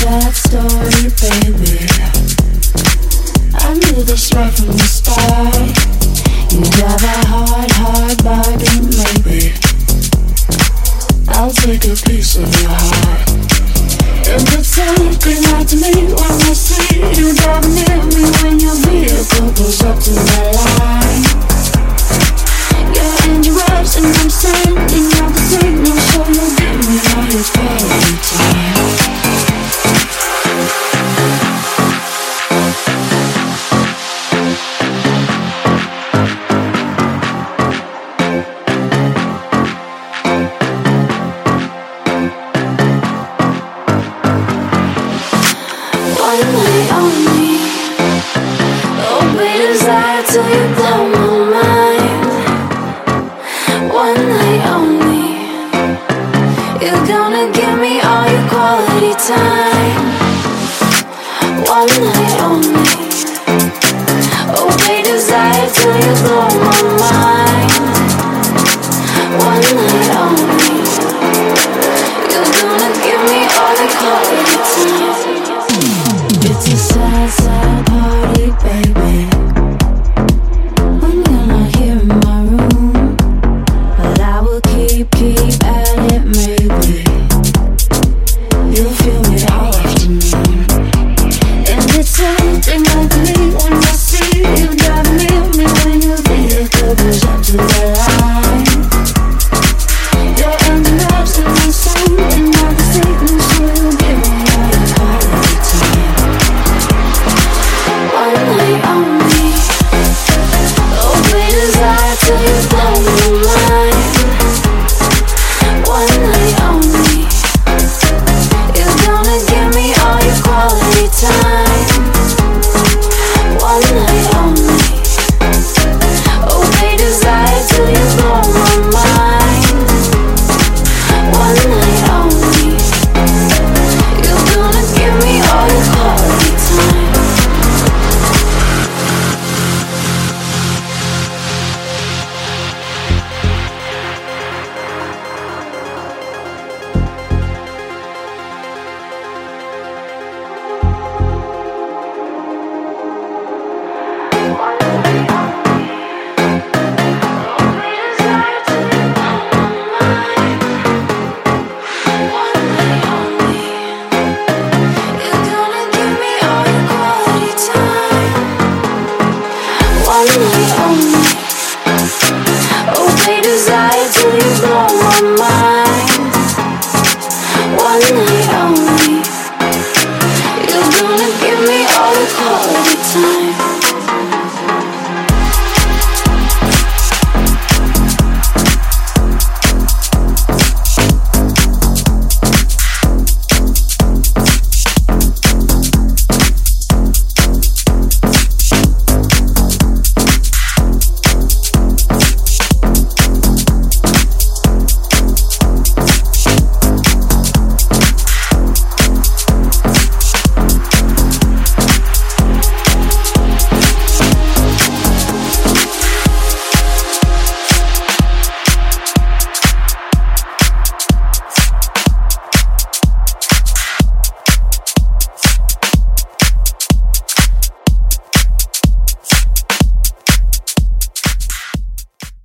that story, baby. I knew this right from the start. You got that hard bargain, maybe. I'll take a piece of your heart. And pretend good night to me when I see you driving near me when your vehicle pulls up to my line. Yeah, and you rush and I'm sending out the signal, so you'll give me all your quality time. Till you blow my mind. One night only. You're gonna give me all your quality time. One night only. Oh, wait, desire till you blow my mind.